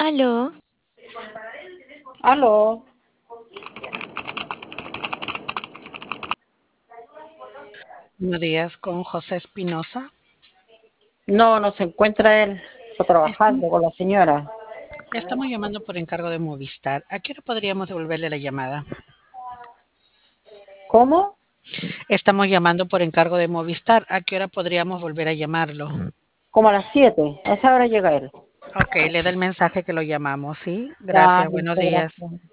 Aló, Aló. Buenos días, con José Espinosa. No, no se encuentra él. Está Estam- trabajando con la señora. Estamos llamando por encargo de Movistar. ¿A qué hora podríamos devolverle la llamada? ¿Cómo? Estamos llamando por encargo de Movistar. ¿A qué hora podríamos volver a llamarlo? Como a las 7. A esa hora llega él. Ok, le da el mensaje que lo llamamos, ¿sí? Ya, Gracias, buenos listo, días. gracias.